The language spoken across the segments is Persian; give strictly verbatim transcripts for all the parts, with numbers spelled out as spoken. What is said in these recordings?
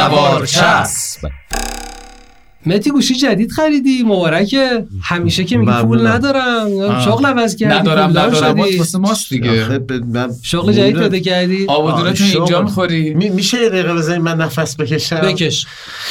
سوار چسب. متی گوشی جدید خریدی؟ مبارکه. همیشه که میگی پول ندارم، شغل عوض کردی. ندارم ندارم واسه ماست دیگه. شغل جدید پیدا کردی؟ آبادونتو اینجا میخوری؟ میشه یه دقیقه بزنی من نفس بکشم؟ بکش.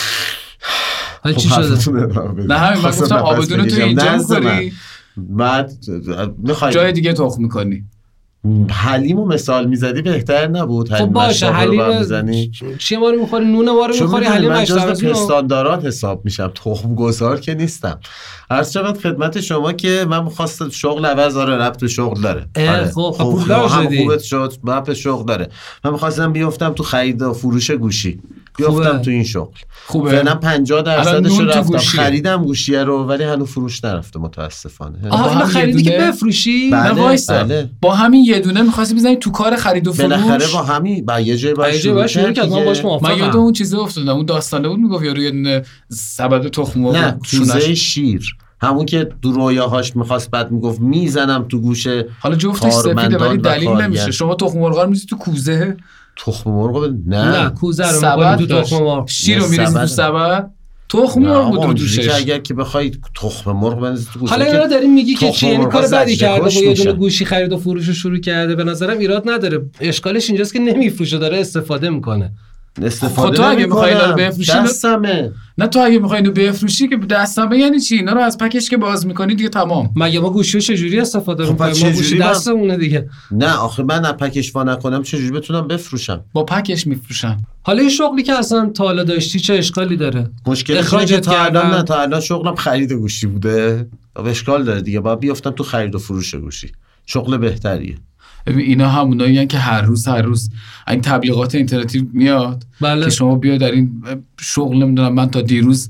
حالا چی شده؟ نه همین من گفتم آبادونتو اینجا میخوری؟ بعد میخوای جای دیگه تخم میکنی. حلیمو مثال میزدی بهتر نبود؟ خب باشه حلیم میزنی چی ما رو میخوری؟ نون ما رو میخوری؟ حلیم من جز پستانداران حساب میشم، تخم گذار که نیستم. عرض شود خدمت شما که من می‌خواستم شغل عوض داره، ربط شغل داره. خب خب پول خوبت شد، ربط شغل داره. من می‌خواستم بیافتم تو خرید و فروش گوشی، بیافتم تو این شغل. خوبه. فعلا پنجاه درصدش رو رفتم خریدم گوشیه رو، ولی هنوز فروش نرفته متاسفانه. آها اینو خریدی که بفروشی؟ نه وایسا. با همین یه دونه می‌خواستی بزنی تو کار خرید و فروش؟ بالاخره با همین با یه جای باش شروع کرد. من باش موافقم. من یاد اون چیزا افتادم، اون داستانه بود میگفت یارو یه دونه سبد تخم مرغ نه توزه شیر، همون که دو رویاهاش میخواست بعد میگفت میزنم تو گوشه. حالا جفتش سفیده ولی دلیل نمیشه. شما تخم مرغ رو میذاری تو کوزه؟ تخم مرغ نه نه کوزه رو می‌کنی تو تخم مرغ. شیر رو میریزی تو سبد؟ تخم مرغ بود رو دوشش. اگر که بخوای تخم مرغ بنزی تو گوشه. حالا اینا داری میگی که چی؟ یعنی کار بدی کرده با یه دونه گوشی خرید و فروش رو شروع کرده. به نظرم ایراد نداره. اشکالش اینجاست که نمیفروشه، داره استفاده میکنه. استفاده تو اگه میخوای اینا رو بفروشی دستمه. نه تو اگه میخوای اینو بفروشی که دستمه یعنی چی؟ اینا رو از پکش که باز میکنی دیگه تمام. مگه ما گوشیو چجوری استفاده خب میکنیم؟ ما گوشی دستمونه دیگه. نه آخه من از پکش وا نکنم چجوری بتونم بفروشم؟ با پکش میفروشن. حالا این شغلی که اصلا تا حالا داشتی چه اشکالی داره؟ اخراجت تا الان نه تا الان شغلم خرید گوشی بوده. اشکال داره دیگه، باید بیافتم تو خرید و فروش گوشی. شغل بهتریه. ببین اینا همونایی هستن که هر روز هر روز این تبلیغات اینترنتی میاد بله. که شما بیا در این شغل نمیدونم من تا دیروز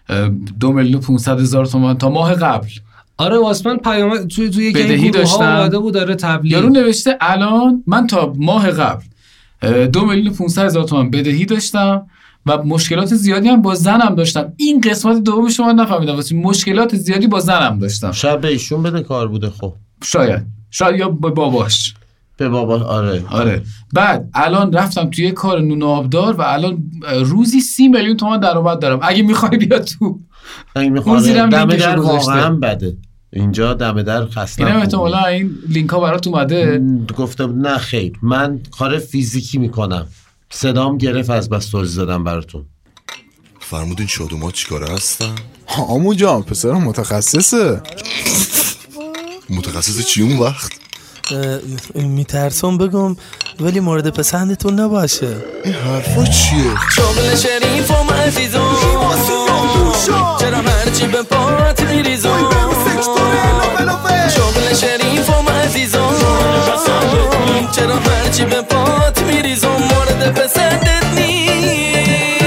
دو میلیون و پونصد هزار تومان تا ماه قبل. آره واسه من پیام توی توی بدهی داشتم اومده بود داره تبلیغ. یارو نوشته الان من تا ماه قبل دو میلیون و پونصد هزار تومان بدهی داشتم و مشکلات زیادی هم با زنم داشتم. این قسمت دوم شما نفهمیدم واسه مشکلات زیادی با زنم داشتم. شاید به ایشون بده کار بوده. خب شاید شاید یا به باباش به بابا. آره آره. بعد الان رفتم توی کار نون آبدار و الان روزی سی میلیون تومان درآمد دارم. اگه میخوای بیا تو. اگه میخوای دم در واقعا بده. اینجا دم در خسته. اینم احتمالاً این لینک ها برات اومده. گفته نه خیر من کار فیزیکی میکنم. صدام گرفت از بس توضیح دادم براتون. فرمودین شادوما چیکاره هستن؟ عمو جان پسرم متخصصه. متخصص چی اون وقت؟ میترسم بگم ولی مورد پسندتون نباشه. این حرفا چیه؟ شغل شریفم عزیزم چرا هرچی به پات میریزم. شغل شریفم عزیزم چرا هرچی به پات میریزم مورد پسندت نیست.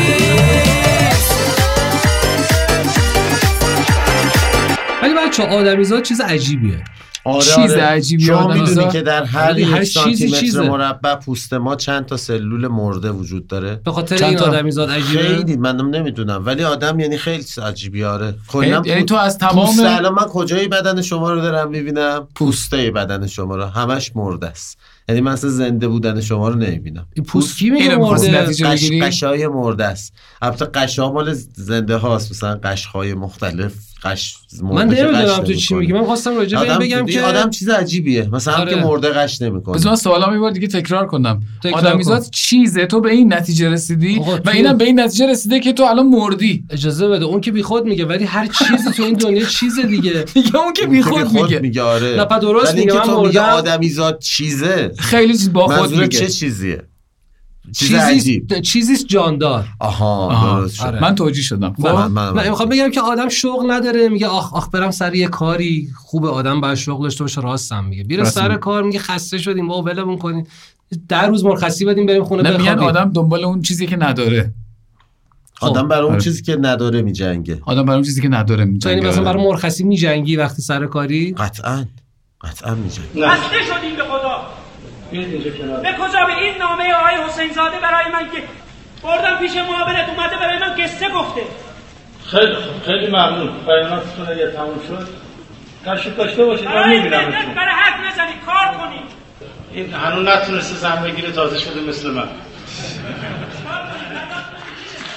ولی بچه آدمیزاد چیز عجیبیه. آره چیز آره. عجیبی شما میدونی که در هر یک سانتی متر مربع پوست ما چند تا سلول مرده وجود داره؟ به خاطر این آدمیزاد عجیبه. خیلی منم نمیدونم ولی آدم یعنی خیلی عجیبی. آره کلا یعنی تو از تمام پوست الان من کجای بدن شما رو دارم میبینم؟ پوسته بدن شما رو همش مرده است. یعنی من اصلا زنده بودن شما رو نمیبینم. این پوست کی میگه مرده؟ قش قشای مرده است. البته قشا مال زنده هاست، مثلا قشهای مختلف قش من نمیدونم تو چی میگی. من خواستم راجع به این بگم که آدم چیز عجیبیه مثلا آره. که مرده قش نمیکنه. بذار سوالا میبار دیگه تکرار کنم. آدمیزاد چیزه تو به این نتیجه رسیدی و اینم به این نتیجه رسیده که تو الان مردی. اجازه بده اون که بیخود میگه ولی هر چیزی تو این دنیا چیز دیگه. میگه اون که بیخود میگه. میگه آره. نه پس درست میگه من مردم. آدمیزاد چیزه خیلی چیز با خود میگه. چه چیزیه؟ چیزی چیزیست جاندار. آها درست شد. آره. من توجیه شدم. خب من میخوام بگم که آدم شغل نداره میگه آخ آخ برم سر یه کاری خوبه. آدم باید شغل داشته باشه. راستم میگه میره سر کار میگه خسته شدیم با ولمون کنین در روز مرخصی بدیم بریم خونه بخوابیم. میگن آدم دنبال اون چیزی که نداره. آدم برای اون چیزی که نداره میجنگه. آدم برای اون چیزی که نداره میجنگه. یعنی مثلا برای مرخصی میجنگی وقتی سر کاری؟ قطعاً قطعاً میجنگی. خسته شدیم به خدا. به کجا؟ به این نامه آقای حسین زاده برای من که بردم پیش معاونت اومده برای من قصه گفته. خیلی خوب خیلی ممنون. بیاناتتون اگه تموم شد تشریف داشته باشید. من میبینم برای حرف نزنید کار کنید. این هنوز نتونسته زن بگیره تازه شده مثل من.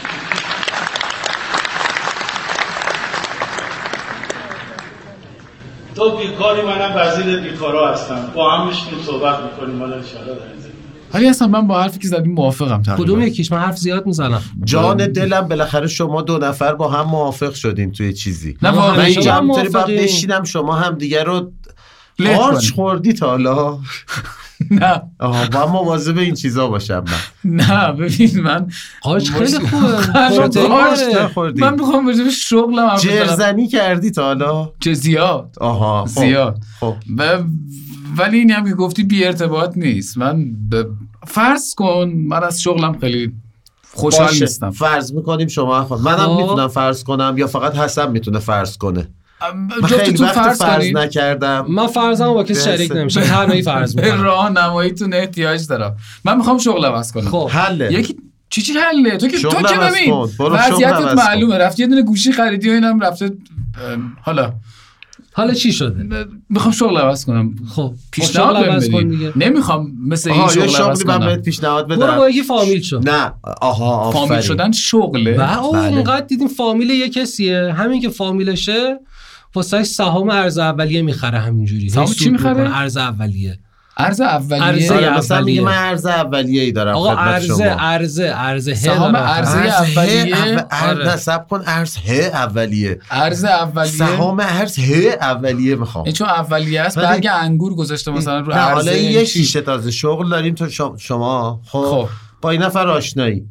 تو بیکاری، منم وزیر بیکارا هستم، با هم میشیم صحبت میکنیم حالا ان شاءالله در زندگی. ولی اصلا من با حرفی که زدیم موافقم تقریبا. کدوم یکیش؟ من حرف زیاد میزنم. جان دلم بالاخره شما دو نفر با هم موافق شدین توی چیزی. نه واقعا من اینجا شما همینطوری باید موافقین. بشینم شما هم دیگه رو له قارچ کنی. خوردی تا حالا؟ نه آها با مواظب این چیزا باشم من. نه ببین من قارچ خیلی مش- خوبه. من پروتئین قارچ داره. نخوردی؟ من میخوام راجع به شغلم حرف بزنم. جرزنی کردی تا حالا؟ چه زیاد آها خب. زیاد. خب و ولی اینی هم که گفتی بی ارتباط نیست. من ب... فرض کن من از شغلم خیلی خوشحال باشه. نیستم. فرض میکنیم شما خود منم خب. میتونم فرض کنم یا فقط حسن میتونه فرض کنه؟ من خیلی جفتتون وقت فرض فرض کنید. نکردم. من فرضم با کسی شریک نمیشه، تنهایی فرض به میکنم. راهنماییتون احتیاج دارم. من میخوام شغل عوض کنم. خب حله. یکی چی چی حله؟ تو که تو شغل که عوض ببین کن. برو شغل وضعیتت عوض کن. معلومه. رفتی یه دونه گوشی خریدی و اینم رفته. ام، حالا حالا چی شده؟ میخوام شغل عوض کنم. خب پیشنهاد شغل بهم عوض کن بدی. دیگه. نمیخوام مثل این آها یه شغل عوض شغلی من کنم. بهت پیشنهاد برو بدم. با یکی فامیل شو. نه آها آفرین. فامیل شدن شغله. و او بله. اونقدر دیدیم فامیل یه کسیه، همین که فامیلشه واسه سهام ارز اولیه میخره همینجوری. سهام هی چی سود میخره؟ میکنه. ارز اولیه. ارز اولیه. ارزه آره، مثلا اولیه. میگه من ارز اولیه‌ای دارم آقا خدمت ارزه شما. ارزه ارزه سهام ارزه ارزه ارز اولیه. ه اول- آره. ارز نصب کن ارز ه اولیه. ارز اولیه. سهام ارز ه اولیه میخوام. این چون اولیه است ولی- برگ انگور گذاشته مثلا رو نه حالا ارزه. این یه چی؟ شیشه تازه شغل داریم تو شما- شما خب خب. با این نفر آشنایی،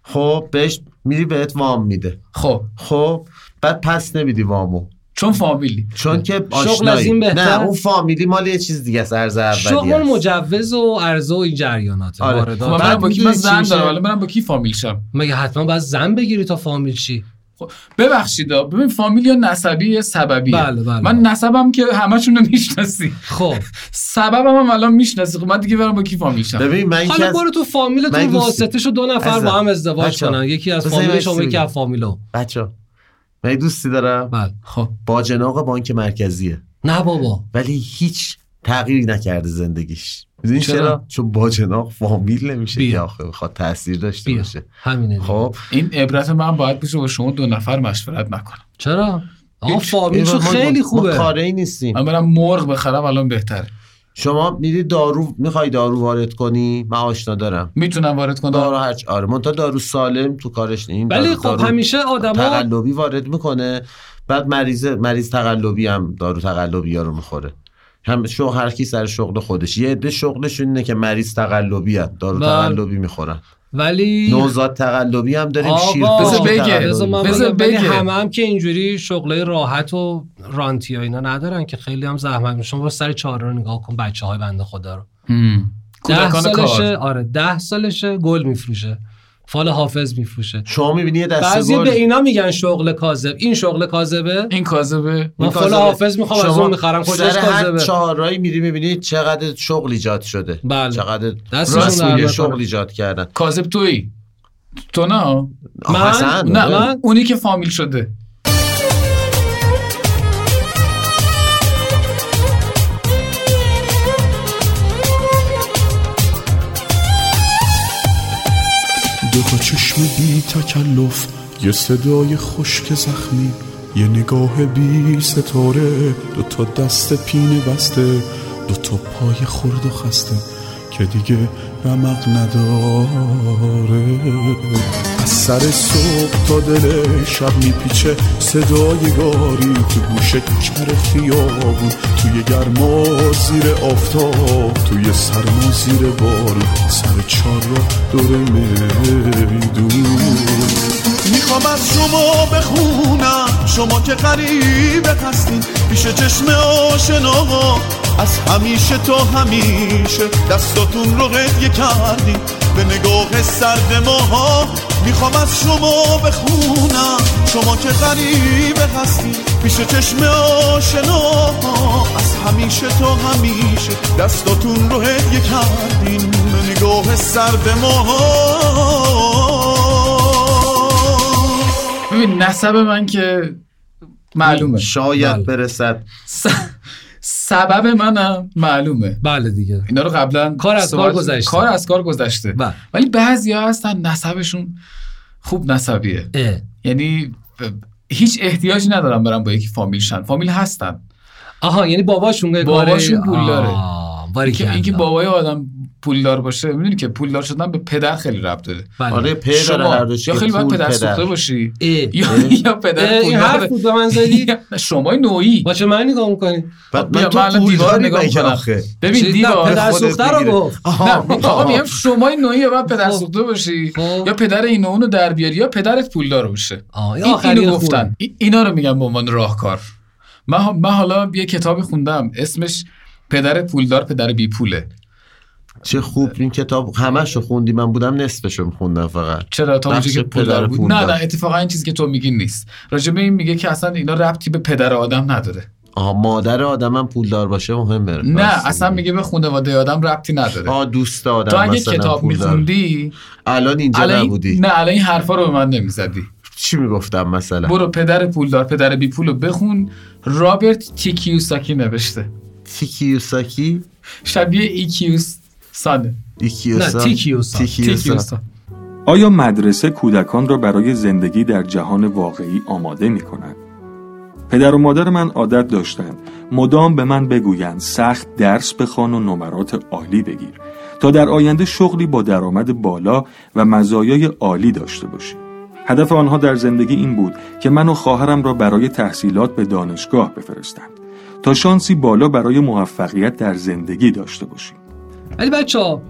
خب بهش میری بهت وام میده، خب خب بعد پس نمیدی وامو چون فامیلی. چون که شغل از آشنایی. این بهتر؟ نه اون فامیلی مال یه چیز دیگه است. ارز اولیه شغل است. مجوز و ارزه و این جریانات آره. خب واردات. من بعد برم با کی؟ من می‌دونی چی زن میشه؟ دارم حالا برم با کی فامیل شم؟ مگه حتما باید زن بگیری تا فامیل شی؟ خب ببخشید ها، ببین فامیل یا نسبی یا سببیه. بله، بله. من نسبم که همشون رو میشناسی، خب سببم هم الان میشناسی. خب من دیگه برم با کی فامیل شم؟ ببین من یکی حالا از برو تو من فامیلتون دوست- واسطه شو دو نفر عزیزم. با هم ازدواج بچه‌ها. کنن، یکی از بذاری فامیل من شما چیزی یکی از بگم. فامیلو. بچه‌ها من یه دوستی دارم بله. خب با جناق بانک مرکزیه نه بابا. ولی هیچ تغییری نکرده زندگیش. میدونی چرا؟ چرا؟ چون با جناق فامیل نمیشه بیا. که آخه بخواد تاثیر داشته بیا. باشه. همینه دیگه. خب این عبرت من باید بشه با شما دو نفر مشورت نکنم. چرا؟ آقا هیچ. فامیلشو ما- ما- خیلی ما خوبه. کاری ای نیستیم. من برم مرغ بخرم الان بهتره. شما میری دارو میخوای دارو وارد کنی، من آشنا دارم. میتونم وارد کنم. دارو هرچ آره من تا دارو سالم تو کارش این ولی دارو- خب دارو همیشه آدما تقلبی وارد میکنه، بعد مریض مریض تقلبی هم دارو تقلبی ها رو میخوره. هم شو هر کی سر شغل خودش. یه عده شغلشون اینه که مریض تقلبی هم دارو بله. تقلبی میخورن. ولی نوزاد تقلبی هم داریم. شیر آقا بذار بگه. بذار من بذار بگم، ولی بگه. همه هم که اینجوری شغلای راحت و رانتی ها اینا ندارن که خیلی هم زحمت میشن. شما سر چهار رو نگاه کن، بچه های بنده خدا رو هم. ده کودکان سالشه کار. آره ده سالشه گل میفروشه، فال حافظ میفروشه. شما میبینی یه دسته بعضی گل به اینا میگن شغل کاذب. این شغل کاذبه. این کاذبه. من فال حافظ میخوام از اون میخرم. کجاش سر هر کاذبه؟ چهاررایی میری میبینی چقدر شغل ایجاد شده. بله. چقدر دستشون راست در میگه نکنه. شغل ایجاد کردن. کاذب تویی. تو نه. من؟ حسن نه آره. من اونی که فامیل شده. دو تا چشم بی تکلف، یه صدای خشک زخمی، یه نگاه بی ستاره، دو تا دست پینه بسته، دو تا پای خرد و خسته که دیگه رمق نداره. از سر صبح تا دل شب میپیچه صدای گاری، تو گوش کر خیابون، توی گرما زیر آفتاب، توی سرما زیر بارون، سر چار را دور میدون. میخوام از شما بخونم، شما که غریبه هستین پیش چشم آشناها، از همیشه تا همیشه دستاتون رو قدیه کردین به نگاه سرد ماها. میخوام از شما بخونم، شما که غریبه هستین پیش چشم آشناها، از همیشه تا همیشه دستاتون رو هدیه کردین به نگاه سرد ماها. ببین نسب من که معلومه. شاید بله. برسد. س... سبب منم معلومه. بله دیگه. اینا رو قبلا کار از کار صحبت- گذشته. کار از کار گذشته. بله. ولی بعضیا هستن نسبشون خوب نسبیه. اه. یعنی ب- هیچ احتیاجی ندارم برم با یکی فامیل شن. فامیل هستن. آها یعنی باباشون باباشون پولداره. اینکه اینکه بابای آدم پولدار باشه، میدونی که پولدار شدن به پدر خیلی ربط داره. آره پدر هر دوش یا خیلی باید پدر سوخته باشی یا یا پدر این حرف بود به من زدی. شما نوعی با چه معنی نگاه می‌کنی؟ من تو دیوار نگاه می‌کنم. ببین دیوار پدر سوخته رو گفت. نه آقا میگم شما نوعی یا پدر سوخته باشی یا پدر اینو اونو در بیاری یا پدرت پولدار باشه. اینو گفتن. اینا رو میگم به عنوان راهکار. من من حالا یه کتابی خوندم اسمش پدر پولدار پدر بی پوله. چه خوب این کتاب همه‌شو خوندی؟ من بودم نصفشو می‌خوندم فقط. چرا تا اونجایی که پدر بود؟ نه نه اتفاقا این چیزی که تو میگی نیست. راجع به این میگه که اصلا اینا ربطی به پدر آدم نداره. آها مادر آدمم پولدار باشه مهمه. نه اصلا میگه به خانواده آدم ربطی نداره. آ دوست آدم. تو اگه کتاب می‌خوندی الان اینجا نبودی. نه الان این حرفا رو به من نمی‌زدی. چی میگفتم مثلا؟ برو پدر پولدار پدر بی پولو بخون. رابرت تی کیوساکی نوشته. تی کیوساکی شبیه ای کیوس ساده. ای کیوسا. نه تی کیوسا. تی کیوسا. آیا مدرسه کودکان را برای زندگی در جهان واقعی آماده می‌کند؟ پدر و مادر من عادت داشتند مدام به من بگویند سخت درس بخوان و نمرات عالی بگیر تا در آینده شغلی با درآمد بالا و مزایای عالی داشته باشی. هدف آنها در زندگی این بود که من و خواهرم را برای تحصیلات به دانشگاه بفرستند تا شانسی بالا برای موفقیت در زندگی داشته باشیم. ولی بچه‌ها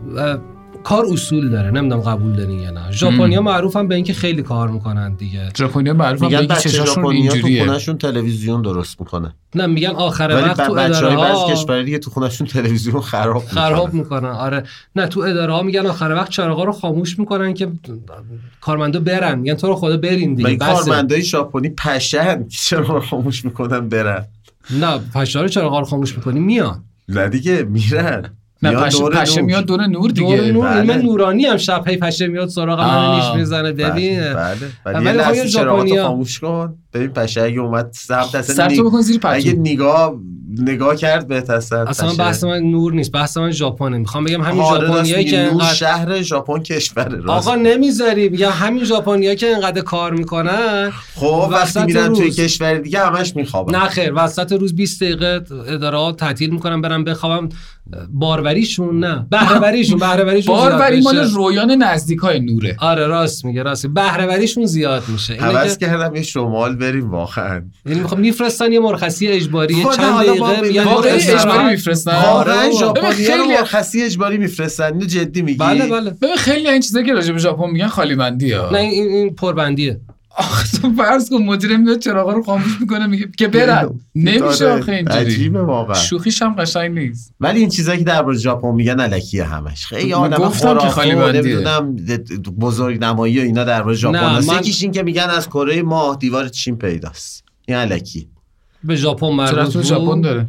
کار اصول داره، نمیدونم قبول دارین یا نه. ژاپنیا معروفن به اینکه خیلی کار میکنن دیگه. ژاپنیا معروفن به اینکه چشاشون اینجوریه. تو خونه‌شون تلویزیون درست میکنه. نه میگن آخر وقت تو اداره ها بعضی کشورها دیگه تو خونه‌شون تلویزیون خراب میکنن. خراب میکنن. آره نه تو اداره ها میگن آخر وقت چراغا رو خاموش میکنن که کارمندا برن. میگن تو رو خدا برین دیگه. بس کارمندای ژاپنی پشهن چراغا رو خاموش میکنن برن. نه پشه رو چراغا رو خاموش میکنی میان. نه دیگه میرن. نه پشه, پشه میاد دور نور دیگه. دور نور. بله. من نورانی هم شب هی پشه میاد سراغ من نیش میزنه ببین. بله بله. ولی خب ژاپنیا خاموش کن. ببین پشه اگه اومد سمت اصلا سرتو بکن زیر پتو. اگه نگاه نگاه کرد بهت اصلا. اصلا بحث من نور نیست، بحث من ژاپنه. میخوام بگم همین ژاپنیایی که انقدر شهر ژاپن کشوره. آقا نمیذاری میگم همین ژاپنیایی که انقدر کار میکنن خب وقتی میرن توی کشور دیگه همش میخوابن. نه خیر وسط روز بیست دقیقه اداره تعطیل میکنن برن بخوابم. باروریشون نه بهره وریشون بهره وریشون باروری مال رویان نزدیکای نوره. آره راست میگه راست. بهره وریشون زیاد میشه. حواس کردم یه شمال بریم واقعا. یعنی میخوام میفرستن یه مرخصی اجباری چند دقیقه میگن واقعا اجباری میفرستن. واقعا ژاپنیا رو مرخصی اجباری میفرستن. اینو جدی میگی؟ بله بله. ببین خیلی این چیزا که راجع به ژاپن میگن خالی بندیه. نه این این پربندیه. آخه تو فرض کن مدیر میاد چراغا رو خاموش میکنه میگه که برن. نمیشه آخه اینجوری. عجیبه واقعا. شوخیش هم قشنگ نیست. ولی این چیزایی که درباره ژاپن میگن الکیه همش. خیلی آدم گفتم که خالی بندیه. نمیدونم بزرگنمایی و اینا درباره ژاپن. یکیش این که میگن از کره ماه دیوار چین پیداست. این الکی. به ژاپن مربوط به ژاپن داره.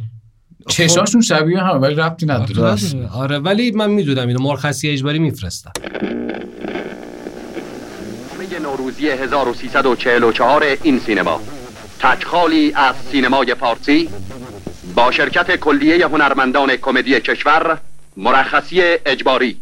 چشاشون شبیه همه ولی ربطی نداره. آره ولی من میدونم اینو مرخصی اجباری میفرستن. نوروزی هزار و سیصد و چهل و چهار این سینما تکخالی از سینمای فارسی با شرکت کلیه هنرمندان کمدی کشور مرخصی اجباری.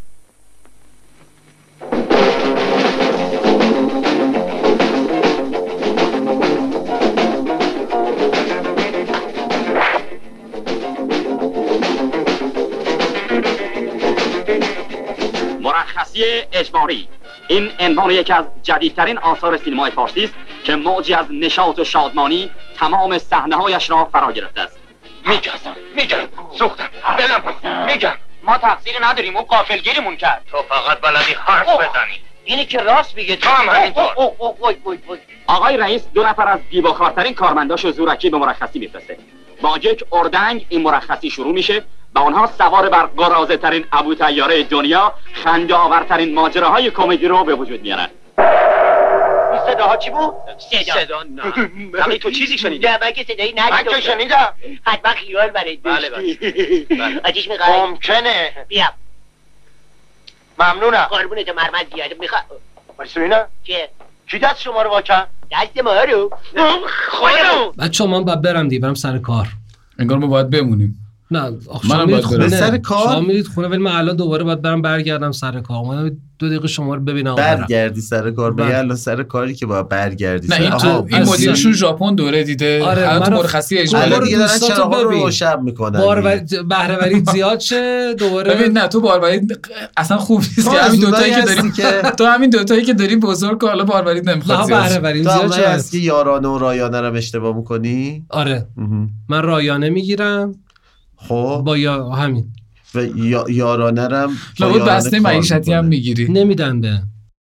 مرخصی اجباری این عنوان یکی از جدیدترین آثار سینمای فارسی است که موجی از نشاط و شادمانی تمام صحنه‌هایش را فرا گرفته است. میگم میگم سوختم بلم میگم ما تقصیری نداریم اون غافلگیریمون کرد. تو فقط بلدی حرف بزنی. اینی که راست میگه تو هم همینطور. آقای رئیس دو نفر از دیوکارترین کارمنداشو زورکی به مرخصی میفرسته. با یک اردنگ این مرخصی شروع میشه و آنها سوار بر قراضه ترین ابوطیاره دنیا خنده آورترین ماجراهای کمدی رو به وجود میارن. صداها چی بود؟ صدا صدا نه. ولی تو چیزی شنیدی؟ نه من که صدایی ندیدم. من که شنیدم. حتما خیال برای بله بله. آتیش میخوای؟ ممکنه. بیا. ممنونم. قربونت مرمز زیاده میخوام. واسه اینا؟ چیه؟ کی دست شما رو واکن؟ دست ما رو. خودمون. بچه‌ها من بعد برم دیگه برم سر کار. انگار ما باید بمونیم. نه منم باید خونه سر کار شما میرید خونه، ولی من الان دوباره باید برم برگردم سر کار. من دو دقیقه شما رو ببینم برگردی سر کار. بگه الان سر کاری که باید برگردی. نه این تو این مدیرشون ژاپن دوره دیده. آره الان تو مرخصی اجباری. الان دیگه دارن چراغا رو روشن میکنن. بار بهره‌وری زیاد شه دوباره. ببین نه تو باروری اصلا خوب نیست که همین دو تایی که داریم تو همین دو تایی که داری بزرگ حالا باروری نمیخواد زیاد. بهره‌وری زیاد شه. هست که یارانه و رایانه رو اشتباه میکنی. آره من رایانه میگیرم. خب با یا همین و یا یارانه رم لابد بسته معیشتی هم میگیری. نمیدن به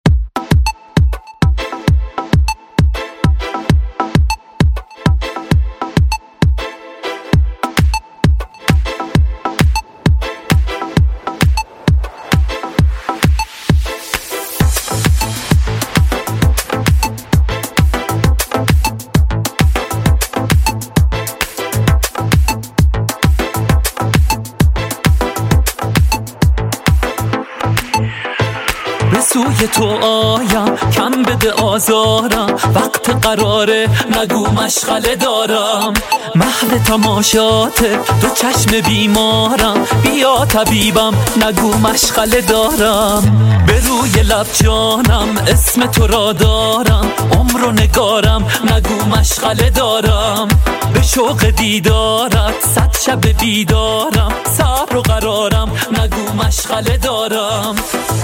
سوی تو آیم کم بده آزارم، وقت قراره نگو مشغله دارم، محو تماشاته دو چشم بیمارم، بیا طبیبم نگو مشغله دارم، به روی لب جانم اسم تو را دارم، عمر و نگارم نگو مشغله دارم، به شوق دیدارت صد شب بیدارم، صبر و قرارم نگو مشغله دارم،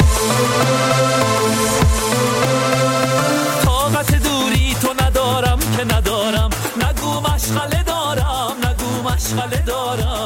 طاقت دوری تو ندارم که ندارم، نگو مشغله دارم نگو مشغله دارم.